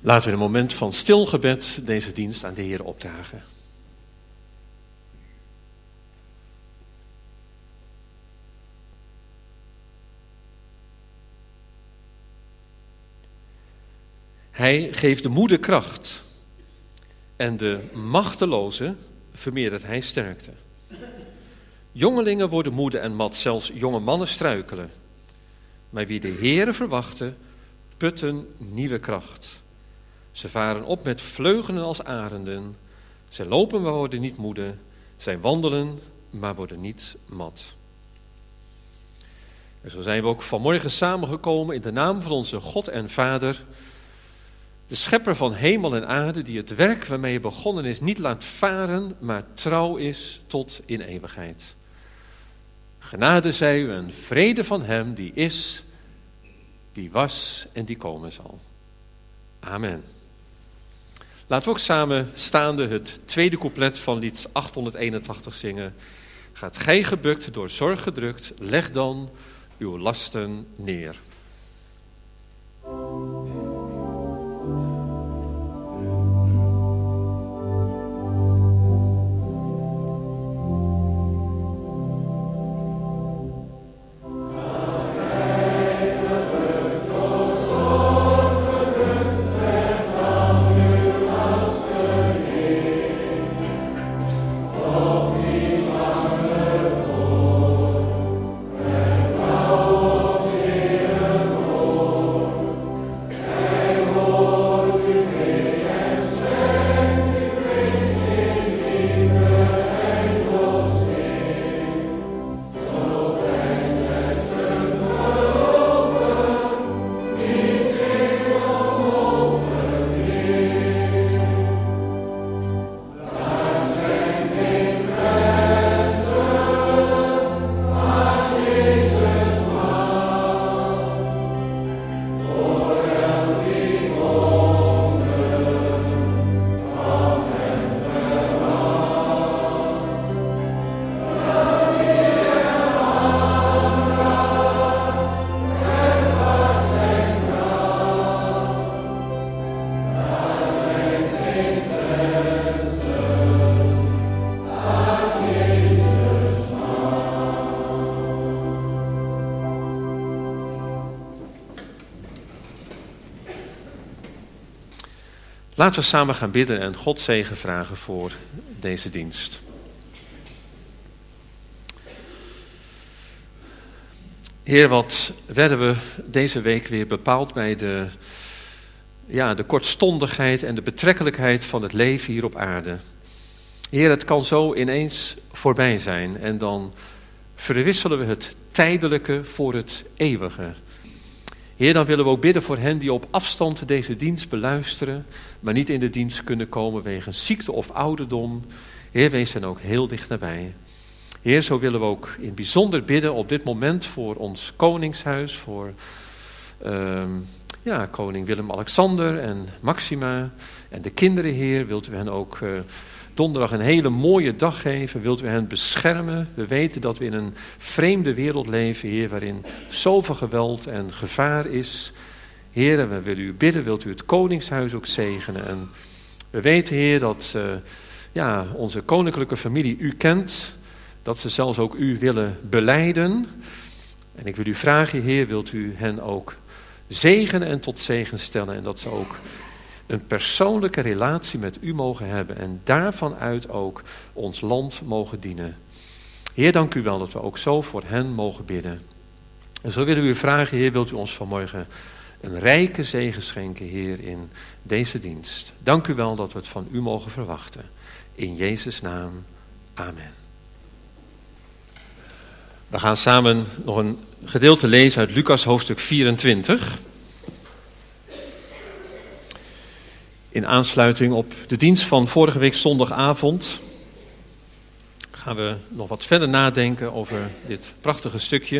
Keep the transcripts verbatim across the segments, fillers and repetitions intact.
Laten we in een moment van stil gebed deze dienst aan de Heer opdragen. Hij geeft de moede kracht en de machteloze vermeerdert hij sterkte. Jongelingen worden moede en mat, zelfs jonge mannen struikelen. Maar wie de Heere verwachten, putten nieuwe kracht. Ze varen op met vleugelen als arenden. Zij lopen, maar worden niet moede. Zij wandelen, maar worden niet mat. En zo zijn we ook vanmorgen samengekomen in de naam van onze God en Vader, de schepper van hemel en aarde, die het werk waarmee hij begonnen is niet laat varen, maar trouw is tot in eeuwigheid. Genade zij u en vrede van hem die is, die was en die komen zal. Amen. Laten we ook samen staande het tweede couplet van lied achthonderdeenentachtig zingen. Gaat gij gebukt, door zorg gedrukt, leg dan uw lasten neer. Laten we samen gaan bidden en God zegen vragen voor deze dienst. Heer, wat werden we deze week weer bepaald bij de, ja, de kortstondigheid en de betrekkelijkheid van het leven hier op aarde. Heer, het kan zo ineens voorbij zijn en dan verwisselen we het tijdelijke voor het eeuwige. Heer, dan willen we ook bidden voor hen die op afstand deze dienst beluisteren, maar niet in de dienst kunnen komen wegens ziekte of ouderdom. Heer, wees hen ook heel dicht nabij. Heer, zo willen we ook in het bijzonder bidden op dit moment voor ons koningshuis, voor uh, ja, koning Willem-Alexander en Maxima en de kinderen, Heer. Wilt u hen ook uh, donderdag een hele mooie dag geven, wilt u hen beschermen. We weten dat we in een vreemde wereld leven, Heer, waarin zoveel geweld en gevaar is. Heer, en we willen u bidden, wilt u het koningshuis ook zegenen. En we weten, Heer, dat uh, ja, onze koninklijke familie u kent, dat ze zelfs ook u willen belijden. En ik wil u vragen, Heer, wilt u hen ook zegenen en tot zegen stellen en dat ze ook een persoonlijke relatie met u mogen hebben en daarvan uit ook ons land mogen dienen. Heer, dank u wel dat we ook zo voor hen mogen bidden. En zo willen we u vragen, Heer, wilt u ons vanmorgen een rijke zegen schenken, Heer, in deze dienst. Dank u wel dat we het van u mogen verwachten. In Jezus' naam, amen. We gaan samen nog een gedeelte lezen uit Lucas hoofdstuk vierentwintig. In aansluiting op de dienst van vorige week zondagavond gaan we nog wat verder nadenken over dit prachtige stukje.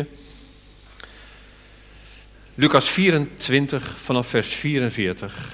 Lucas vierentwintig vanaf vers vierenveertig.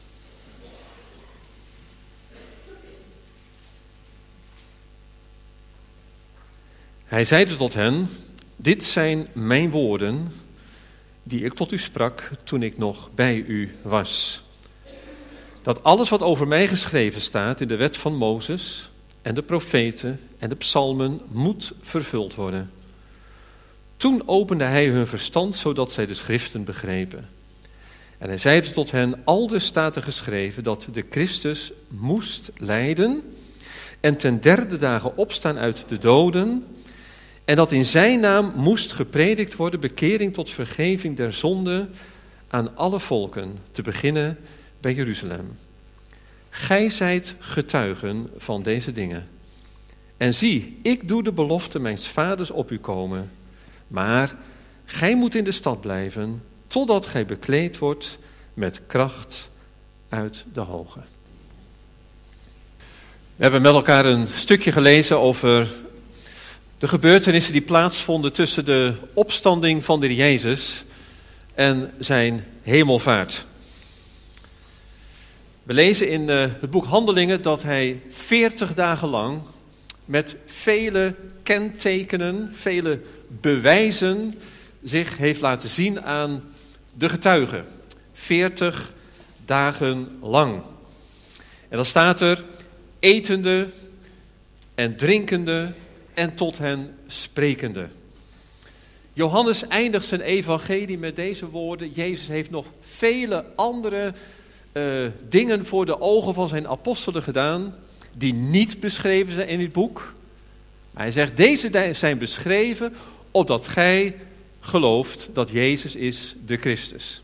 Hij zeide tot hen: dit zijn mijn woorden die ik tot u sprak toen ik nog bij u was. dat alles wat over mij geschreven staat in de wet van Mozes en de profeten en de psalmen moet vervuld worden. Toen opende hij hun verstand, zodat zij de schriften begrepen. En hij zeide tot hen, aldus staat er geschreven dat de Christus moest lijden en ten derde dagen opstaan uit de doden, en dat in zijn naam moest gepredikt worden bekering tot vergeving der zonden aan alle volken, te beginnen bij Jeruzalem. Gij zijt getuigen van deze dingen. En zie, ik doe de belofte mijns vaders op u komen, maar gij moet in de stad blijven, totdat gij bekleed wordt met kracht uit de hoge. We hebben met elkaar een stukje gelezen over de gebeurtenissen die plaatsvonden tussen de opstanding van de Heer Jezus en zijn hemelvaart. We lezen in het boek Handelingen dat hij veertig dagen lang met vele kentekenen, vele bewijzen zich heeft laten zien aan de getuigen. Veertig dagen lang. En dan staat er etende en drinkende en tot hen sprekende. Johannes eindigt zijn evangelie met deze woorden. Jezus heeft nog vele andere uh, dingen voor de ogen van zijn apostelen gedaan, die niet beschreven zijn in het boek. Maar hij zegt, deze zijn beschreven opdat gij gelooft dat Jezus is de Christus.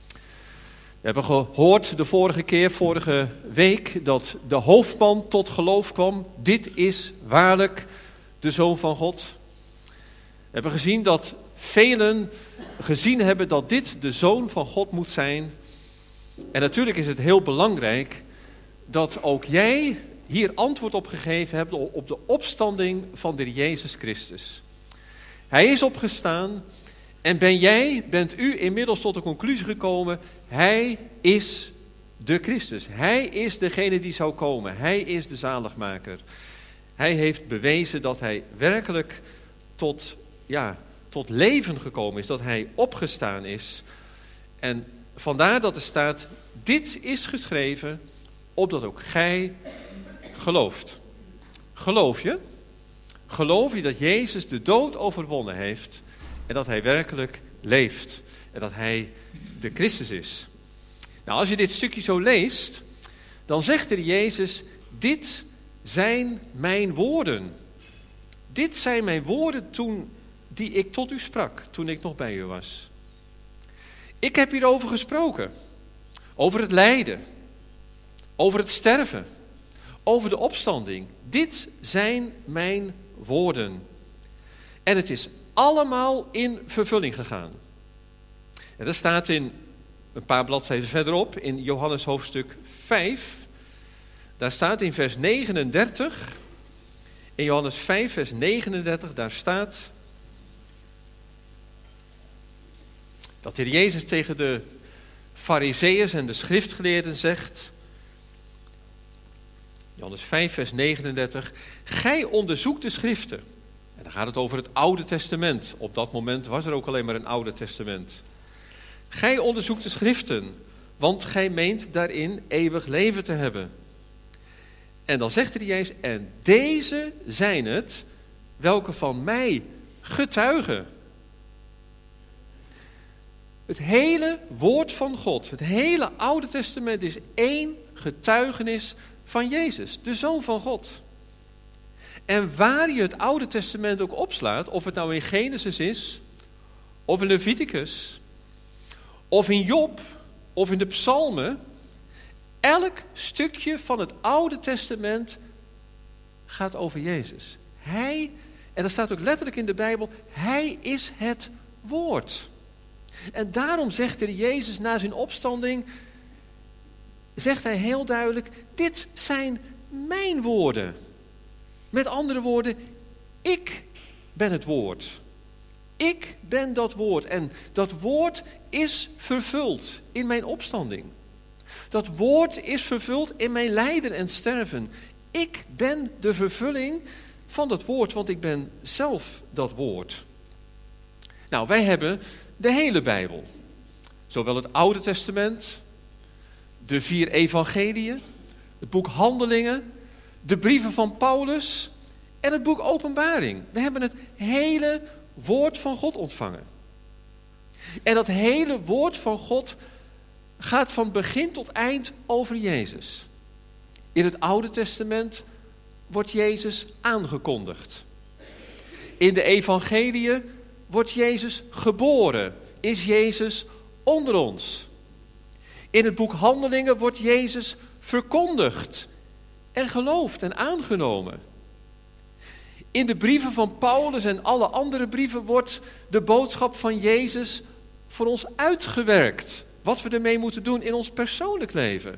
We hebben gehoord de vorige keer, vorige week, dat de hoofdman tot geloof kwam. Dit is waarlijk de Zoon van God. We hebben gezien dat velen gezien hebben dat dit de Zoon van God moet zijn. En natuurlijk is het heel belangrijk dat ook jij hier antwoord op gegeven hebt op de opstanding van de Jezus Christus. Hij is opgestaan en ben jij, bent u inmiddels tot de conclusie gekomen, hij is de Christus. Hij is degene die zou komen. Hij is de zaligmaker. Hij heeft bewezen dat hij werkelijk tot, ja, tot leven gekomen is, dat hij opgestaan is. En vandaar dat er staat, dit is geschreven, opdat ook gij gelooft. Geloof je? Geloof je dat Jezus de dood overwonnen heeft en dat hij werkelijk leeft en dat hij de Christus is? Nou, als je dit stukje zo leest, dan zegt er Jezus, dit zijn mijn woorden. Dit zijn mijn woorden toen, die ik tot u sprak, toen ik nog bij u was. Ik heb hierover gesproken. Over het lijden. Over het sterven. Over de opstanding. Dit zijn mijn woorden. En het is allemaal in vervulling gegaan. En dat staat in een paar bladzijden verderop, in Johannes hoofdstuk vijf. Daar staat in vers negenendertig, in Johannes vijf vers negenendertig, daar staat dat de Heer Jezus tegen de Farizeeërs en de schriftgeleerden zegt, Johannes vijf vers negenendertig, gij onderzoekt de schriften. En dan gaat het over het Oude Testament. Op dat moment was er ook alleen maar een Oude Testament. Gij onderzoekt de schriften, want gij meent daarin eeuwig leven te hebben. En dan zegt de Jezus, en deze zijn het, welke van mij getuigen. Het hele woord van God, het hele Oude Testament is één getuigenis van Jezus, de Zoon van God. En waar je het Oude Testament ook opslaat, of het nou in Genesis is, of in Leviticus, of in Job, of in de Psalmen, elk stukje van het Oude Testament gaat over Jezus. Hij, en dat staat ook letterlijk in de Bijbel, hij is het woord. En daarom zegt de Jezus na zijn opstanding, zegt hij heel duidelijk, dit zijn mijn woorden. Met andere woorden, ik ben het woord. Ik ben dat woord. En dat woord is vervuld in mijn opstanding. Dat woord is vervuld in mijn lijden en sterven. Ik ben de vervulling van dat woord, want ik ben zelf dat woord. Nou, wij hebben de hele Bijbel. Zowel het Oude Testament, de vier evangeliën, het boek Handelingen, de brieven van Paulus en het boek Openbaring. We hebben het hele woord van God ontvangen. En dat hele woord van God gaat van begin tot eind over Jezus. In het Oude Testament wordt Jezus aangekondigd. In de evangeliën wordt Jezus geboren, is Jezus onder ons. In het boek Handelingen wordt Jezus verkondigd en geloofd en aangenomen. In de brieven van Paulus en alle andere brieven wordt de boodschap van Jezus voor ons uitgewerkt. Wat we ermee moeten doen in ons persoonlijk leven.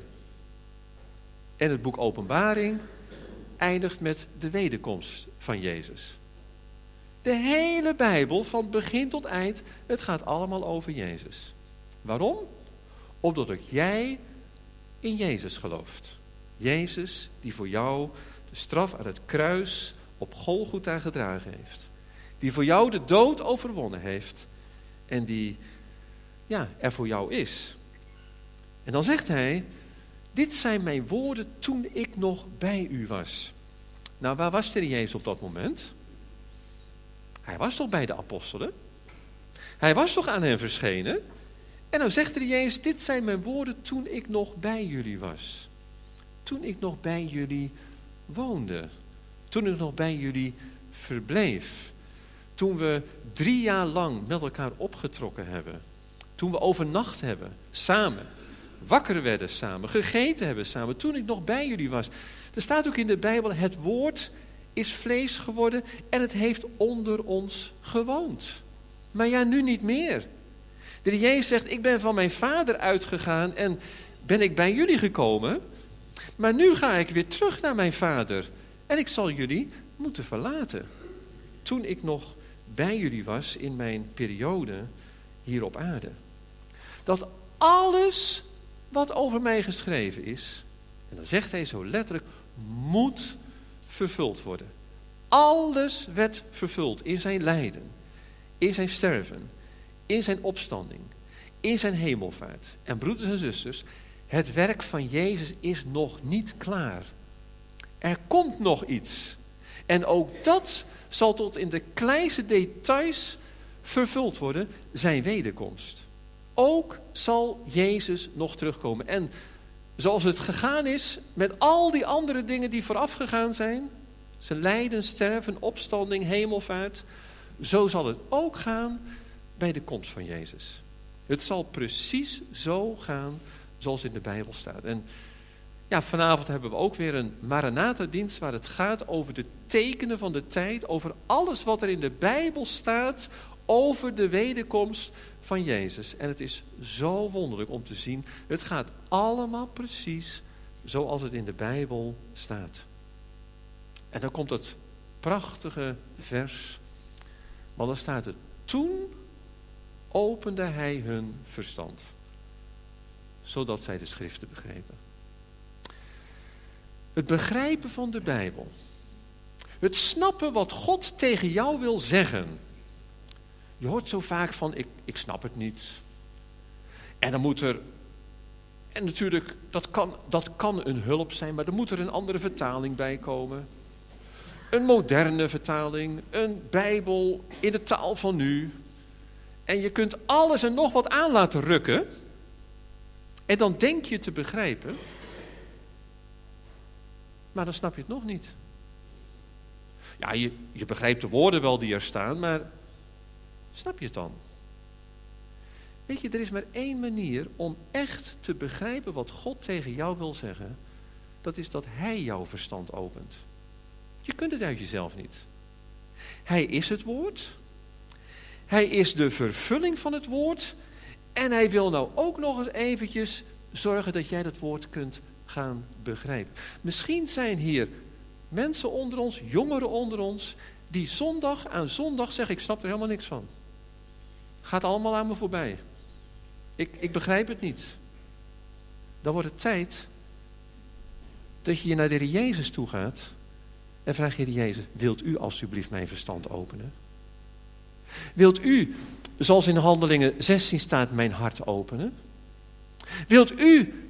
En het boek Openbaring eindigt met de wederkomst van Jezus. De hele Bijbel, van begin tot eind, het gaat allemaal over Jezus. Waarom? Omdat ook jij in Jezus gelooft. Jezus die voor jou de straf aan het kruis op Golgotha gedragen heeft. Die voor jou de dood overwonnen heeft. En die ja, er voor jou is. En dan zegt hij, dit zijn mijn woorden toen ik nog bij u was. Nou, waar was de Jezus op dat moment? Hij was toch bij de apostelen? Hij was toch aan hen verschenen? En dan zegt de Jezus, dit zijn mijn woorden toen ik nog bij jullie was. Toen ik nog bij jullie woonde. Toen ik nog bij jullie verbleef. Toen we drie jaar lang met elkaar opgetrokken hebben. Toen we overnacht hebben, samen. Wakker werden samen, gegeten hebben samen. Toen ik nog bij jullie was. Er staat ook in de Bijbel, het woord is vlees geworden en het heeft onder ons gewoond. Maar ja, nu niet meer. De Heer Jezus zegt, ik ben van mijn Vader uitgegaan en ben ik bij jullie gekomen. Maar nu ga ik weer terug naar mijn Vader. En ik zal jullie moeten verlaten. Toen ik nog bij jullie was in mijn periode hier op aarde. Dat alles wat over mij geschreven is, en dan zegt hij zo letterlijk, moet vervuld worden. Alles werd vervuld in zijn lijden, in zijn sterven, in zijn opstanding, in zijn hemelvaart. En broeders en zusters, het werk van Jezus is nog niet klaar. Er komt nog iets. En ook dat zal tot in de kleinste details vervuld worden, zijn wederkomst. Ook zal Jezus nog terugkomen. En zoals het gegaan is met al die andere dingen die vooraf gegaan zijn, zijn lijden, sterven, opstanding, hemelvaart, zo zal het ook gaan bij de komst van Jezus. Het zal precies zo gaan zoals in de Bijbel staat. En ja, vanavond hebben we ook weer een Maranatha-dienst waar het gaat over de tekenen van de tijd, over alles wat er in de Bijbel staat over de wederkomst van Jezus. En het is zo wonderlijk om te zien, het gaat allemaal precies zoals het in de Bijbel staat. En dan komt het prachtige vers, want dan staat het, toen opende hij hun verstand, zodat zij de schriften begrepen. Het begrijpen van de Bijbel. Het snappen wat God tegen jou wil zeggen. Je hoort zo vaak van, ik, ik snap het niet. En dan moet er, en natuurlijk, dat kan, dat kan een hulp zijn, maar er moet er een andere vertaling bij komen. Een moderne vertaling, een Bijbel in de taal van nu. En je kunt alles en nog wat aan laten rukken. En dan denk je te begrijpen. Maar dan snap je het nog niet. Ja, je, je begrijpt de woorden wel die er staan, maar snap je het dan? Weet je, er is maar één manier om echt te begrijpen wat God tegen jou wil zeggen. Dat is dat Hij jouw verstand opent. Je kunt het uit jezelf niet. Hij is het woord. Hij is de vervulling van het woord. En hij wil nou ook nog eens eventjes zorgen dat jij dat woord kunt gaan begrijpen. Misschien zijn hier mensen onder ons, jongeren onder ons, die zondag aan zondag zeggen, ik snap er helemaal niks van. Gaat allemaal aan me voorbij. Ik, ik begrijp het niet. Dan wordt het tijd dat je naar de Heer Jezus toe gaat en vraagt, Heer Jezus, wilt u alstublieft mijn verstand openen? Wilt u, zoals in Handelingen zestien staat, mijn hart openen? Wilt u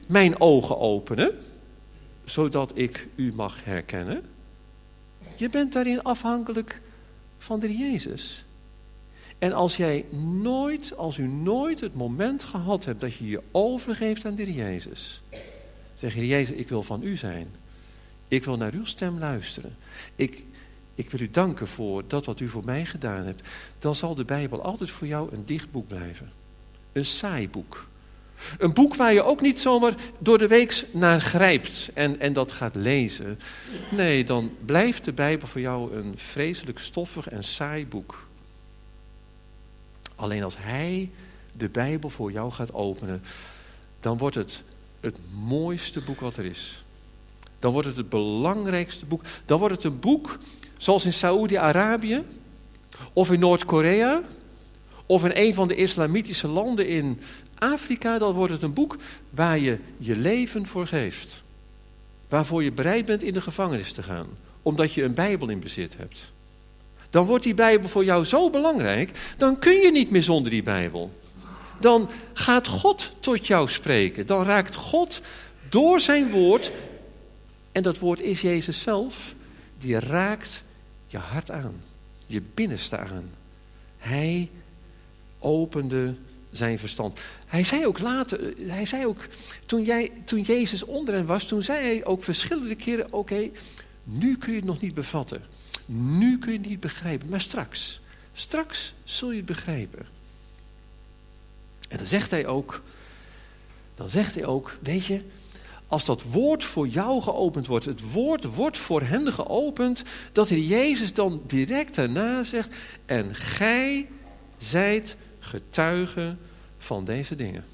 mijn ogen openen, zodat ik u mag herkennen. Je bent daarin afhankelijk van de Jezus. En als jij nooit, als u nooit het moment gehad hebt dat je je overgeeft aan de Jezus, zeg je, Jezus, ik wil van u zijn. Ik wil naar uw stem luisteren. Ik, ik wil u danken voor dat wat u voor mij gedaan hebt. Dan zal de Bijbel altijd voor jou een dicht boek blijven. Een saai boek. Een boek waar je ook niet zomaar door de week naar grijpt en, en dat gaat lezen. Nee, dan blijft de Bijbel voor jou een vreselijk stoffig en saai boek. Alleen als hij de Bijbel voor jou gaat openen, dan wordt het het mooiste boek wat er is. Dan wordt het het belangrijkste boek. Dan wordt het een boek zoals in Saoedi-Arabië of in Noord-Korea of in een van de islamitische landen in Afrika. Dan wordt het een boek waar je je leven voor geeft. Waarvoor je bereid bent in de gevangenis te gaan. Omdat je een Bijbel in bezit hebt. Dan wordt die Bijbel voor jou zo belangrijk, dan kun je niet meer zonder die Bijbel. Dan gaat God tot jou spreken. Dan raakt God door zijn woord, en dat woord is Jezus zelf, die raakt je hart aan. Je binnenste aan. Hij opende zijn verstand. Hij zei ook later, hij zei ook, toen, jij, toen Jezus onder hen was, toen zei hij ook verschillende keren, oké, okay, nu kun je het nog niet bevatten. Nu kun je het niet begrijpen, maar straks, straks zul je het begrijpen. En dan zegt hij ook, dan zegt hij ook, weet je, als dat woord voor jou geopend wordt, het woord wordt voor hen geopend, dat de Jezus dan direct daarna zegt, en gij zijt getuigen van deze dingen.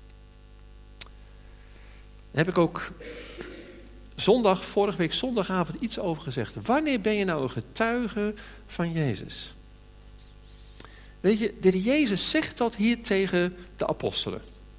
Daar heb ik ook zondag, vorige week zondagavond iets over gezegd. Wanneer ben je nou een getuige van Jezus? Weet je, de Jezus zegt dat hier tegen de apostelen.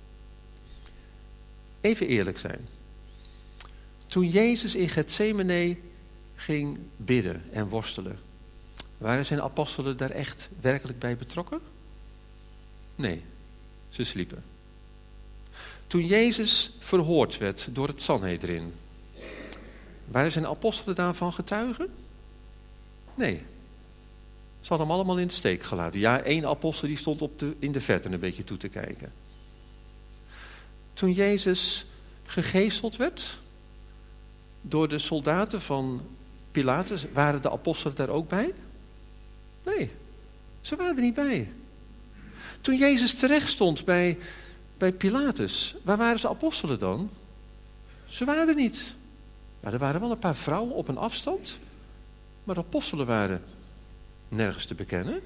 Even eerlijk zijn. Toen Jezus in Getsemane ging bidden en worstelen, waren zijn apostelen daar echt werkelijk bij betrokken? Nee, ze sliepen. Toen Jezus verhoord werd door het Sanhedrin, waren zijn apostelen daarvan getuigen? Nee. Ze hadden hem allemaal in de steek gelaten. Ja, één apostel die stond op de, in de verte een beetje toe te kijken. Toen Jezus gegezeld werd door de soldaten van Pilatus, waren de apostelen daar ook bij? Nee, ze waren er niet bij. Toen Jezus terecht stond bij, bij Pilatus, waar waren zijn apostelen dan? Ze waren er niet. Maar er waren wel een paar vrouwen op een afstand, maar de apostelen waren nergens te bekennen.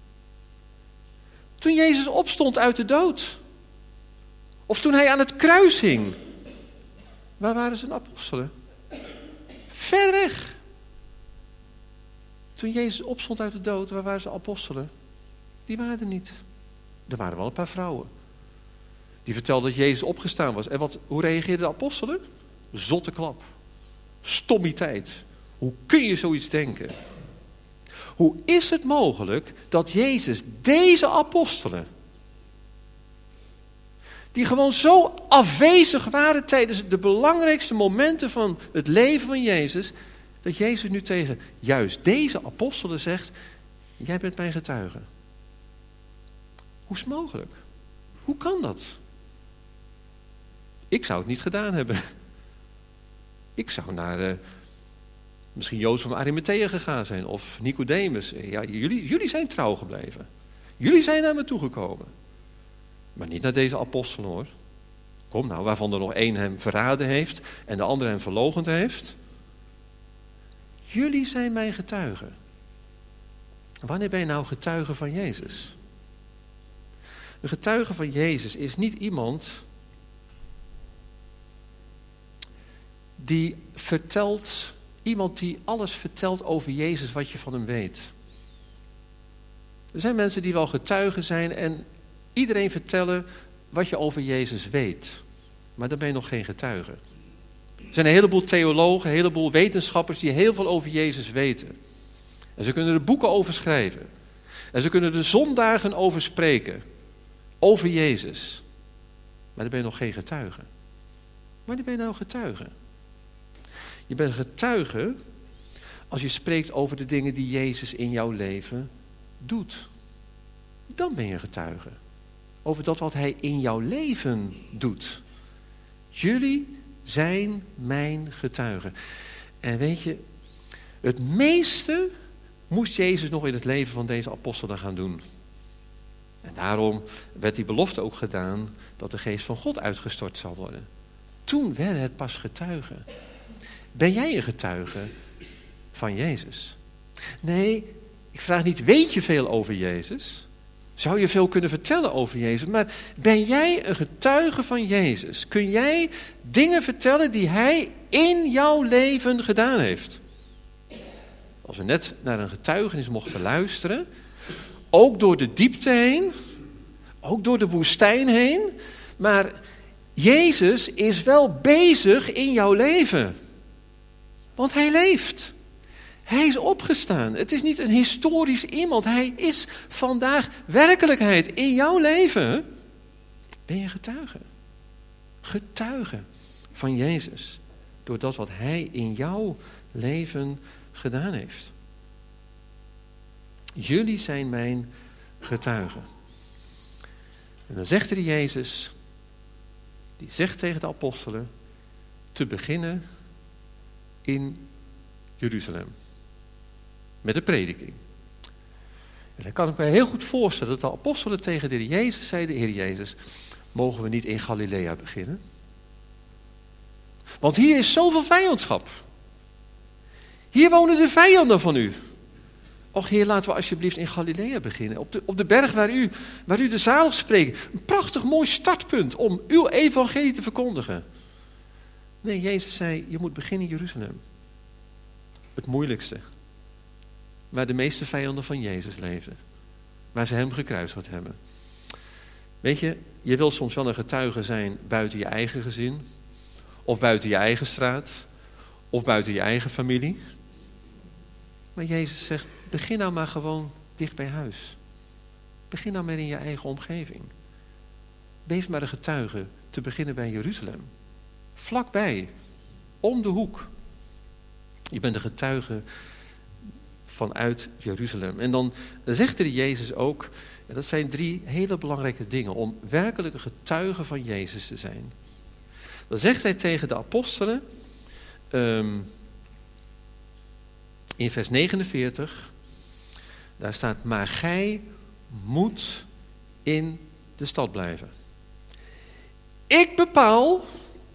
Toen Jezus opstond uit de dood, of toen hij aan het kruis hing, waar waren zijn apostelen? Ver weg. Toen Jezus opstond uit de dood, waar waren zijn apostelen? Die waren er niet. Er waren wel een paar vrouwen. Die vertelden dat Jezus opgestaan was. En wat, hoe reageerden de apostelen? Zotte klap. Stommiteit. Hoe kun je zoiets denken? Hoe is het mogelijk dat Jezus deze apostelen, die gewoon zo afwezig waren tijdens de belangrijkste momenten van het leven van Jezus, dat Jezus nu tegen juist deze apostelen zegt, jij bent mijn getuige. Hoe is het mogelijk? Hoe kan dat? Ik zou het niet gedaan hebben. Ik zou naar uh, misschien Jozef van Arimathea gegaan zijn of Nicodemus. Ja, jullie, jullie zijn trouw gebleven. Jullie zijn naar me toegekomen. Maar niet naar deze apostelen hoor. Kom nou, waarvan er nog één hem verraden heeft en de andere hem verloochend heeft. Jullie zijn mijn getuigen. Wanneer ben je nou getuige van Jezus? Een getuige van Jezus is niet iemand die vertelt, iemand die alles vertelt over Jezus wat je van hem weet. Er zijn mensen die wel getuigen zijn en iedereen vertellen wat je over Jezus weet. Maar dan ben je nog geen getuige. Er zijn een heleboel theologen, een heleboel wetenschappers die heel veel over Jezus weten. En ze kunnen er boeken over schrijven. En ze kunnen er zondagen over spreken. Over Jezus. Maar dan ben je nog geen getuige. Wanneer ben je nou getuige? Je bent getuige als je spreekt over de dingen die Jezus in jouw leven doet. Dan ben je getuige. Over dat wat hij in jouw leven doet. Jullie zijn mijn getuigen. En weet je, het meeste moest Jezus nog in het leven van deze apostelen gaan doen. En daarom werd die belofte ook gedaan dat de geest van God uitgestort zal worden. Toen werd het pas getuigen. Ben jij een getuige van Jezus? Nee, ik vraag niet, weet je veel over Jezus? Zou je veel kunnen vertellen over Jezus? Maar ben jij een getuige van Jezus? Kun jij dingen vertellen die hij in jouw leven gedaan heeft? Als we net naar een getuigenis mochten luisteren, ook door de diepte heen, ook door de woestijn heen, maar Jezus is wel bezig in jouw leven. Want hij leeft. Hij is opgestaan. Het is niet een historisch iemand. Hij is vandaag werkelijkheid in jouw leven. Ben je getuige? Getuige van Jezus. Door dat wat hij in jouw leven gedaan heeft. Jullie zijn mijn getuigen. En dan zegt er Jezus, die zegt tegen de apostelen, te beginnen in Jeruzalem. Met de prediking. En dan kan ik me heel goed voorstellen dat de apostelen tegen de Heer Jezus zeiden, Heer Jezus, mogen we niet in Galilea beginnen? Want hier is zoveel vijandschap. Hier wonen de vijanden van u. Och Heer, laten we alsjeblieft in Galilea beginnen. Op de, op de berg waar u, waar u de zalig spreekt. Een prachtig mooi startpunt om uw evangelie te verkondigen. Nee, Jezus zei, je moet beginnen in Jeruzalem. Het moeilijkste. Waar de meeste vijanden van Jezus leefden. Waar ze hem gekruisigd hebben. Weet je, je wil soms wel een getuige zijn buiten je eigen gezin. Of buiten je eigen straat. Of buiten je eigen familie. Maar Jezus zegt, begin nou maar gewoon dicht bij huis. Begin nou maar in je eigen omgeving. Wees maar een getuige te beginnen bij Jeruzalem. Vlakbij. Om de hoek. Je bent een getuige vanuit Jeruzalem. En dan zegt er Jezus ook, en dat zijn drie hele belangrijke dingen, om werkelijk een getuige van Jezus te zijn. Dan zegt hij tegen de apostelen, um, in vers negenenveertig, daar staat, maar gij moet in de stad blijven. Ik bepaal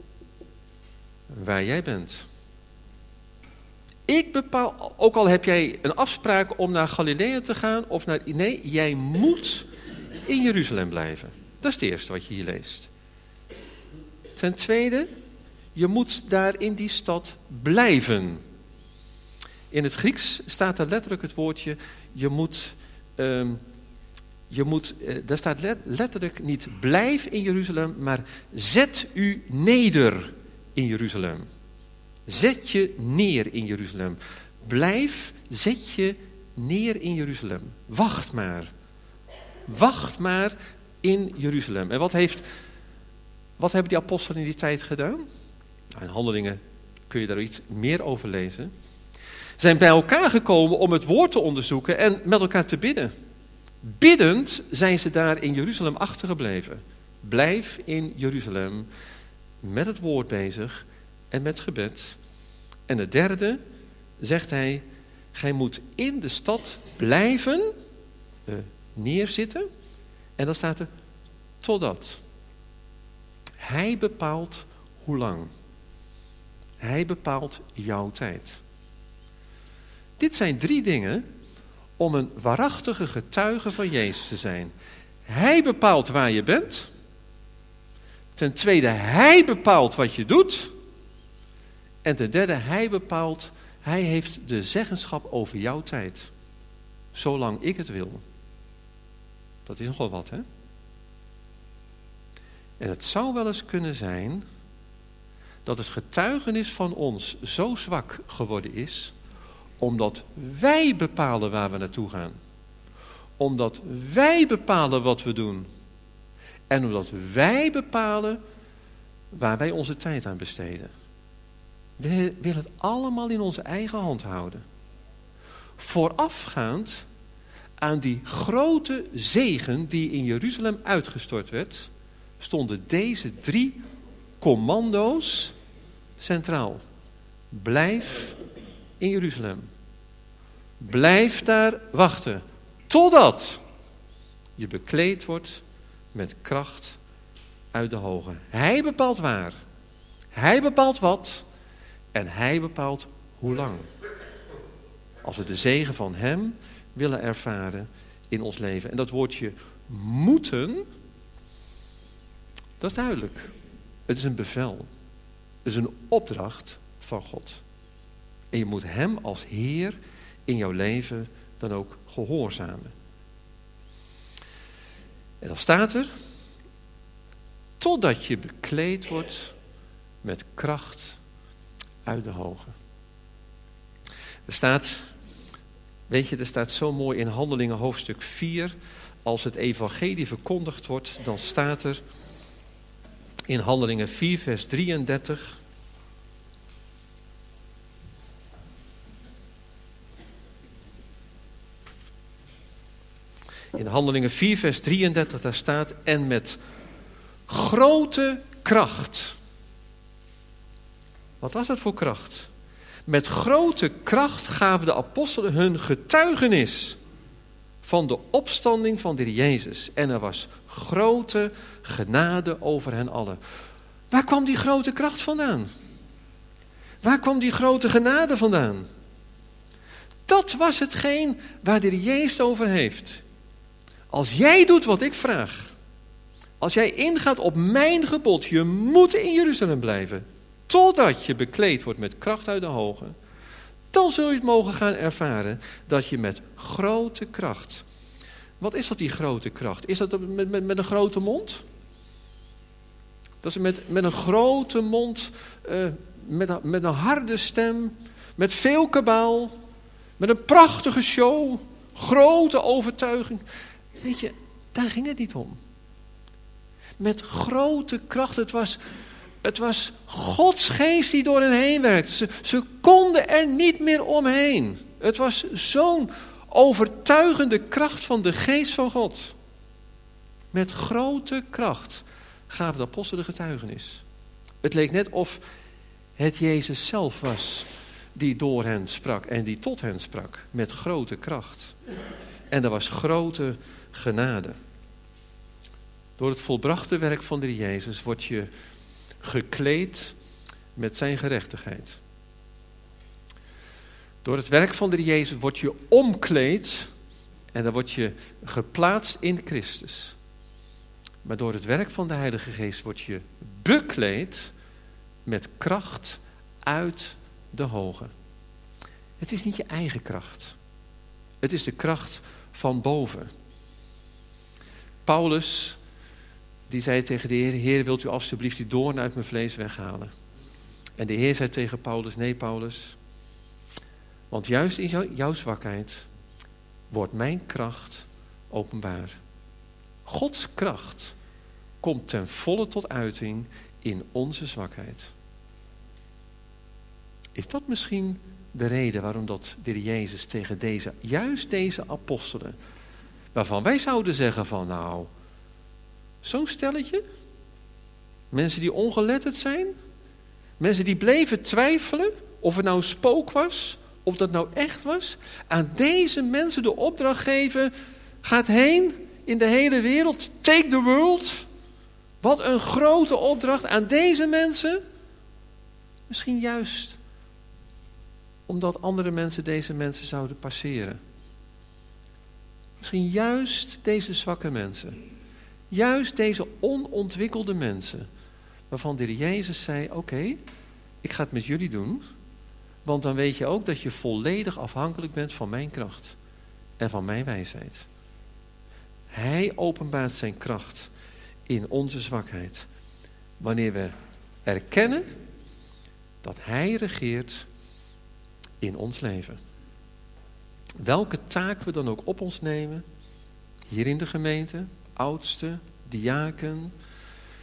waar jij bent. Ik bepaal, ook al heb jij een afspraak om naar Galilea te gaan, of naar, nee, jij moet in Jeruzalem blijven. Dat is het eerste wat je hier leest. Ten tweede, je moet daar in die stad blijven. In het Grieks staat er letterlijk het woordje, je moet, um, je moet uh, daar staat let, letterlijk niet blijf in Jeruzalem, maar zet u neder in Jeruzalem. Zet je neer in Jeruzalem. Blijf, zet je neer in Jeruzalem. Wacht maar. Wacht maar in Jeruzalem. En wat, heeft, wat hebben die apostelen in die tijd gedaan? Nou, in Handelingen kun je daar iets meer over lezen. Zijn bij elkaar gekomen om het woord te onderzoeken en met elkaar te bidden. Biddend zijn ze daar in Jeruzalem achtergebleven. Blijf in Jeruzalem met het woord bezig en met gebed. En het derde, zegt hij, gij moet in de stad blijven, uh, neerzitten. En dan staat er, totdat. Hij bepaalt hoe lang. Hij bepaalt jouw tijd. Dit zijn drie dingen om een waarachtige getuige van Jezus te zijn. Hij bepaalt waar je bent. Ten tweede, hij bepaalt wat je doet. En ten derde, hij bepaalt, hij heeft de zeggenschap over jouw tijd. Zolang ik het wil. Dat is nogal wat, hè? En het zou wel eens kunnen zijn dat het getuigenis van ons zo zwak geworden is, omdat wij bepalen waar we naartoe gaan. Omdat wij bepalen wat we doen. En omdat wij bepalen waar wij onze tijd aan besteden. We willen het allemaal in onze eigen hand houden. Voorafgaand aan die grote zegen die in Jeruzalem uitgestort werd, stonden deze drie commando's centraal. Blijf in Jeruzalem. Blijf daar wachten. Totdat je bekleed wordt met kracht uit de hoge. Hij bepaalt waar. Hij bepaalt wat. En hij bepaalt hoe lang. Als we de zegen van hem willen ervaren in ons leven. En dat woordje moeten, dat is duidelijk. Het is een bevel. Het is een opdracht van God. En je moet hem als Heer in jouw leven dan ook gehoorzamen. En dan staat er, totdat je bekleed wordt met kracht uit de hoge. Er staat, weet je, er staat zo mooi in Handelingen hoofdstuk vier, als het evangelie verkondigd wordt, dan staat er in Handelingen vier vers drieëndertig... In Handelingen vier vers drieëndertig, daar staat, en met grote kracht. Wat was dat voor kracht? Met grote kracht gaven de apostelen hun getuigenis van de opstanding van de Heer Jezus. En er was grote genade over hen allen. Waar kwam die grote kracht vandaan? Waar kwam die grote genade vandaan? Dat was hetgeen waar de Heer Jezus over heeft. Als jij doet wat ik vraag, als jij ingaat op mijn gebod, je moet in Jeruzalem blijven, totdat je bekleed wordt met kracht uit de hoge, dan zul je het mogen gaan ervaren dat je met grote kracht. Wat is dat, die grote kracht? Is dat met, met, met een grote mond? Dat is met, met een grote mond, uh, met, een, met een harde stem, met veel kabaal, met een prachtige show, grote overtuiging. Weet je, daar ging het niet om. Met grote kracht, het was, het was Gods geest die door hen heen werkte. Ze, ze konden er niet meer omheen. Het was zo'n overtuigende kracht van de geest van God. Met grote kracht gaven de apostelen de getuigenis. Het leek net of het Jezus zelf was die door hen sprak en die tot hen sprak. Met grote kracht. En er was grote genade. Door het volbrachte werk van de Jezus word je gekleed met zijn gerechtigheid. Door het werk van de Jezus word je omkleed en dan word je geplaatst in Christus. Maar door het werk van de Heilige Geest word je bekleed met kracht uit de hoge. Het is niet je eigen kracht. Het is de kracht van boven. Paulus, die zei tegen de Heer, Heer, wilt u alstublieft die doorn uit mijn vlees weghalen? En de Heer zei tegen Paulus, nee Paulus, want juist in jou, jouw zwakheid wordt mijn kracht openbaar. Gods kracht komt ten volle tot uiting in onze zwakheid. Is dat misschien de reden waarom dat de Heer Jezus tegen deze, juist deze apostelen, waarvan wij zouden zeggen van nou, zo'n stelletje, mensen die ongeletterd zijn, mensen die bleven twijfelen of het nou een spook was, of dat nou echt was, aan deze mensen de opdracht geven, gaat heen in de hele wereld, take the world. Wat een grote opdracht aan deze mensen. Misschien juist omdat andere mensen deze mensen zouden passeren. Misschien juist deze zwakke mensen. Juist deze onontwikkelde mensen. Waarvan de Heer Jezus zei, oké, okay, ik ga het met jullie doen. Want dan weet je ook dat je volledig afhankelijk bent van mijn kracht. En van mijn wijsheid. Hij openbaart zijn kracht in onze zwakheid. Wanneer we erkennen dat hij regeert in ons leven. Welke taak we dan ook op ons nemen, hier in de gemeente, oudste, diaken,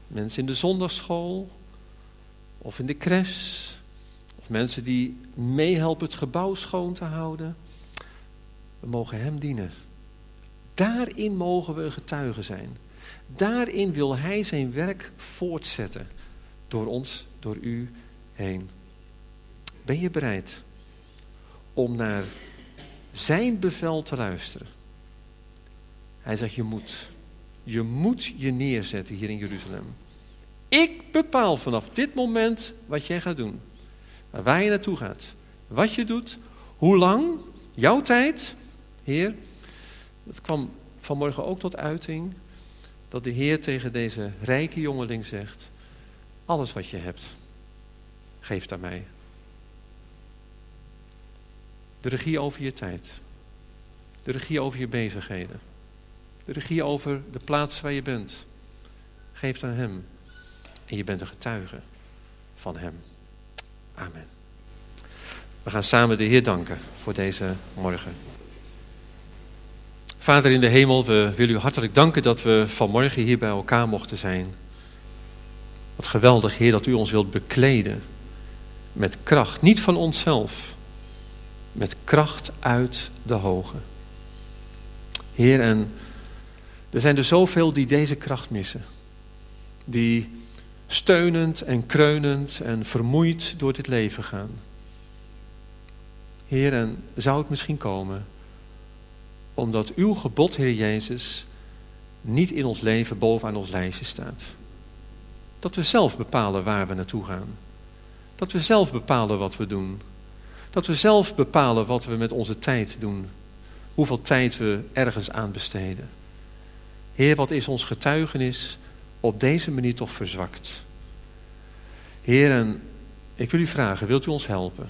Mensen in de zondagschool of in de crash. Of mensen die meehelpen het gebouw schoon te houden. We mogen hem dienen. Daarin mogen we een getuige zijn. Daarin wil hij zijn werk voortzetten. Door ons, door u heen. Ben je bereid om naar zijn bevel te luisteren? Hij zegt, je moet. Je moet je neerzetten hier in Jeruzalem. Ik bepaal vanaf dit moment wat jij gaat doen. Waar je naartoe gaat. Wat je doet. Hoe lang. Jouw tijd. Heer. Het kwam vanmorgen ook tot uiting. Dat de Heer tegen deze rijke jongeling zegt. Alles wat je hebt. Geef het aan mij. De regie over je tijd. De regie over je bezigheden. De regie over de plaats waar je bent. Geef het aan hem. En je bent een getuige van hem. Amen. We gaan samen de Heer danken voor deze morgen. Vader in de hemel, we willen u hartelijk danken dat we vanmorgen hier bij elkaar mochten zijn. Wat geweldig, Heer, dat u ons wilt bekleden met kracht. Niet van onszelf, met kracht uit de hoge. Heer, en er zijn er zoveel die deze kracht missen. Die steunend en kreunend en vermoeid door dit leven gaan. Heer, en zou het misschien komen omdat uw gebod, Heer Jezus, niet in ons leven bovenaan ons lijstje staat. Dat we zelf bepalen waar we naartoe gaan. Dat we zelf bepalen wat we doen. Dat we zelf bepalen wat we met onze tijd doen. Hoeveel tijd we ergens aan besteden. Heer, wat is ons getuigenis op deze manier toch verzwakt? Heer, en ik wil u vragen, wilt u ons helpen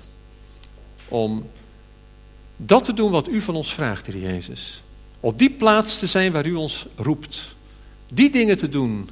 om dat te doen wat u van ons vraagt, Heer Jezus. Op die plaats te zijn waar u ons roept. Die dingen te doen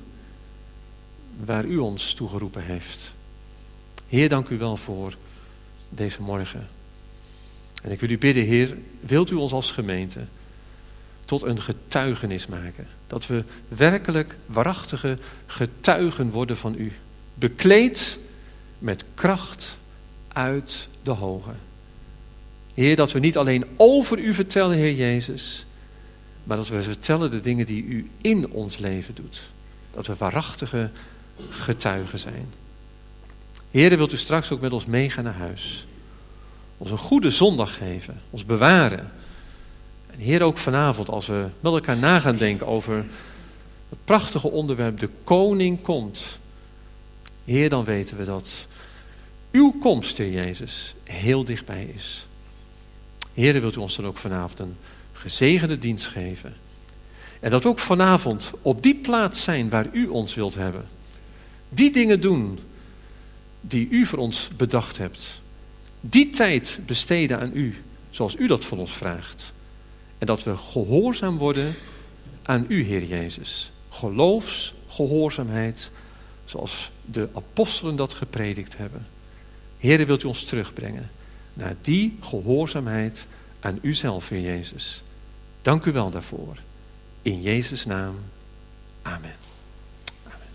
waar u ons toegeroepen heeft. Heer, dank u wel voor deze morgen. En ik wil u bidden, Heer, wilt u ons als gemeente tot een getuigenis maken. Dat we werkelijk waarachtige getuigen worden van u. Bekleed met kracht uit de hoge. Heer, dat we niet alleen over u vertellen, Heer Jezus, maar dat we vertellen de dingen die u in ons leven doet. Dat we waarachtige getuigen zijn. Heer, wilt u straks ook met ons meegaan naar huis. Ons een goede zondag geven, ons bewaren. En Heer, ook vanavond als we met elkaar na gaan denken over het prachtige onderwerp, de koning komt. Heer, dan weten we dat uw komst, Heer Jezus, heel dichtbij is. Heer, wilt u ons dan ook vanavond een gezegende dienst geven. En dat ook vanavond op die plaats zijn waar u ons wilt hebben. Die dingen doen die u voor ons bedacht hebt. Die tijd besteden aan u, zoals u dat van ons vraagt. En dat we gehoorzaam worden aan u, Heer Jezus. Geloofsgehoorzaamheid, zoals de apostelen dat gepredikt hebben. Heer, wilt u ons terugbrengen naar die gehoorzaamheid aan uzelf, Heer Jezus. Dank u wel daarvoor. In Jezus' naam. Amen. Amen.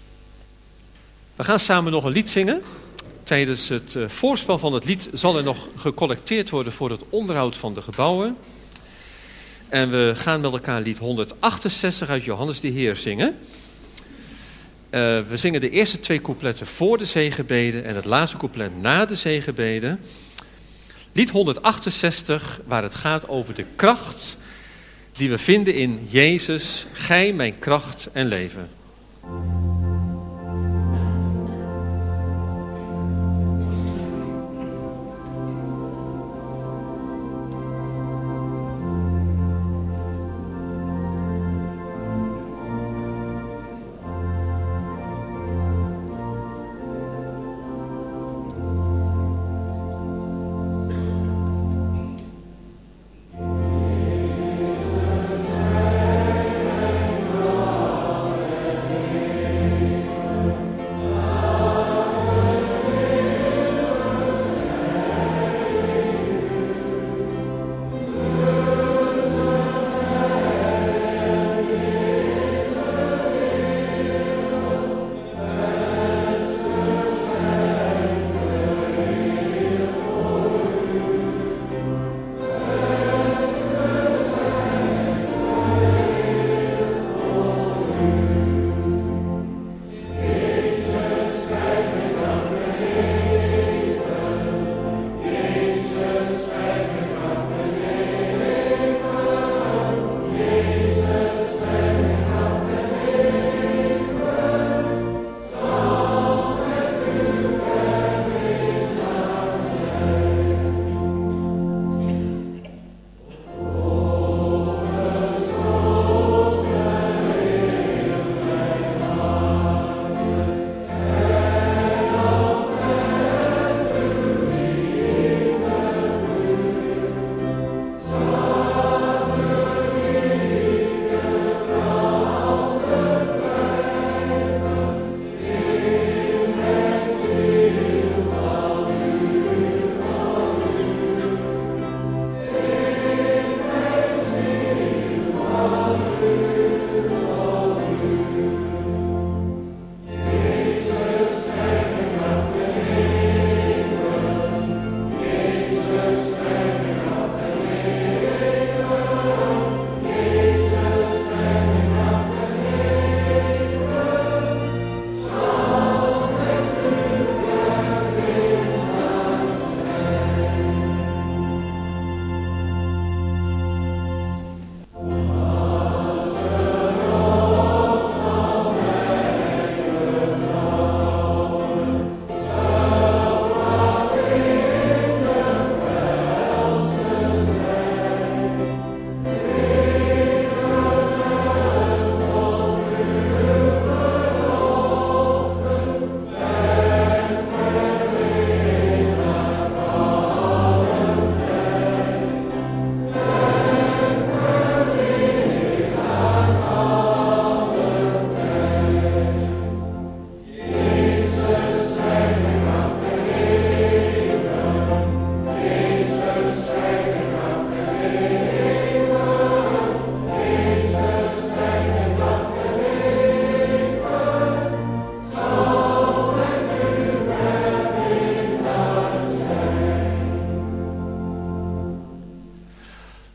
We gaan samen nog een lied zingen. Tijdens het uh, voorspel van het lied zal er nog gecollecteerd worden voor het onderhoud van de gebouwen. En we gaan met elkaar lied honderdachtenzestig uit Johannes de Heer zingen. Uh, we zingen de eerste twee coupletten voor de zegenbeden en het laatste couplet na de zegenbeden. Lied honderdachtenzestig, waar het gaat over de kracht die we vinden in Jezus, gij mijn kracht en leven.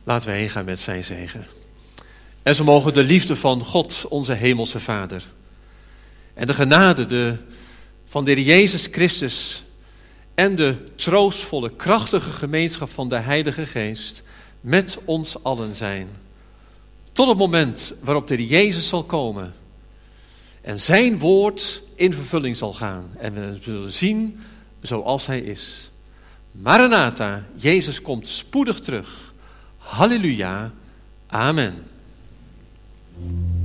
Laten we heen gaan met zijn zegen. En zo mogen de liefde van God, onze hemelse Vader, en de genade de, van de Heer Jezus Christus en de troostvolle, krachtige gemeenschap van de Heilige Geest met ons allen zijn. Tot het moment waarop de Heer Jezus zal komen en zijn woord in vervulling zal gaan. En we zullen zien zoals hij is. Maranatha, Jezus komt spoedig terug. Halleluja, amen.